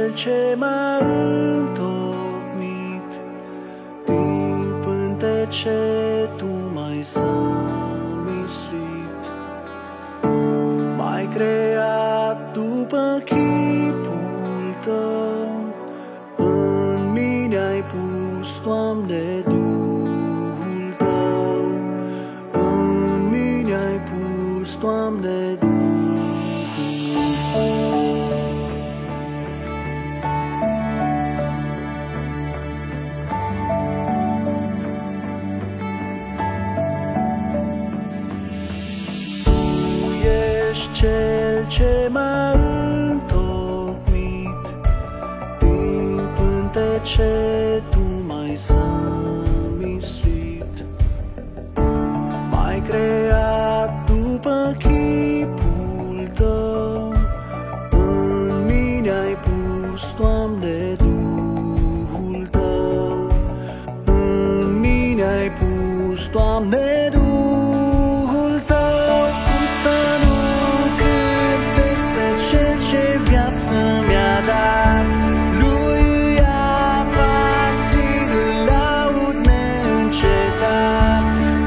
cel ce m-a întocmit, din pântece tu m-ai zămislit. M-ai creat după chipul tău, în mine ai pus, Doamne, Duhul tău, în mine ai pus, Doamne, Duhul tău. Cel ce m-a întocmit, din pântece tu m-ai zămislit. M-ai creat după chipul tău, în mine ai pus, Doamne, Duhul tău, în mine ai pus, Doamne, Duhul tău. Cum să nu viață mi-a dat, lui aparțin, îl laud neîncetat.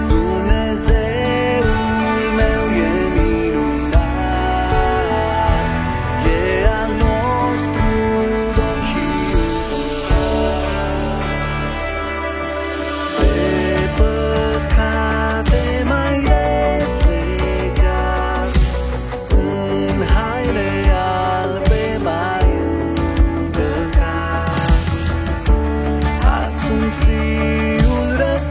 Dumnezeul meu e minunat, e al nostru Domn și Împărat. De păcate m-ai deslegat, în haine Fiul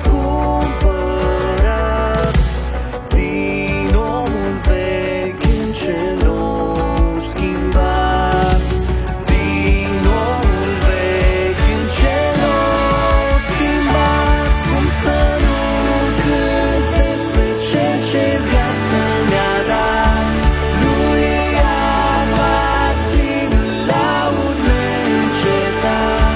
răscumpărat, din omul vechi în cel nou schimbat, din omul vechi în cel nou schimbat. Cum să nu cânt despre cel ce viață mi-a dat, lui aparțin, îl laud neîncetat.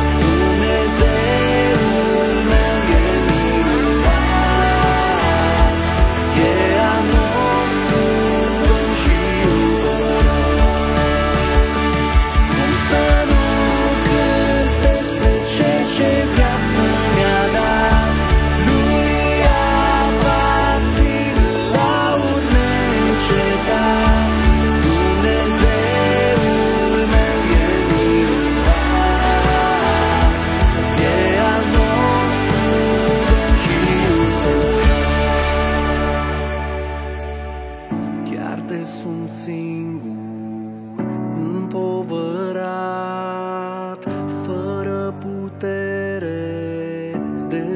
Sunt singur, împovărat, fără putere,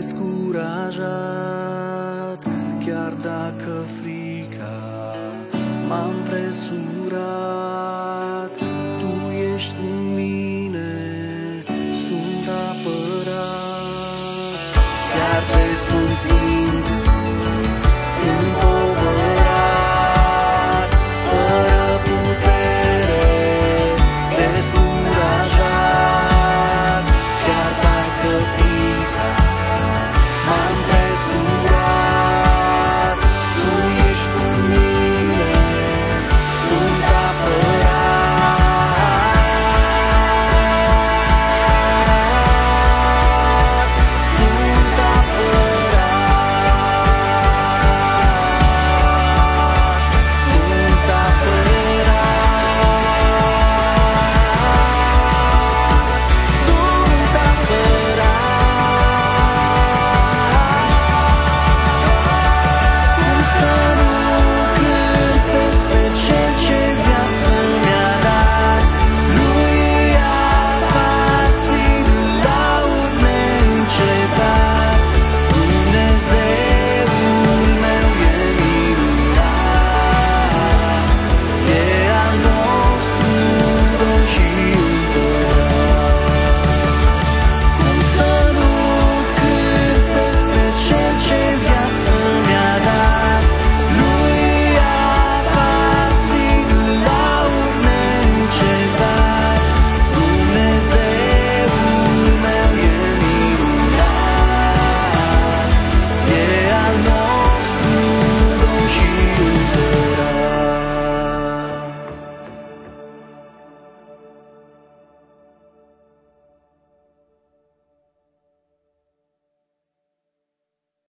descurajat. Chiar dacă frica m-a împresurat, Tu ești cu mine, sunt apărat. Chiar sunt singur,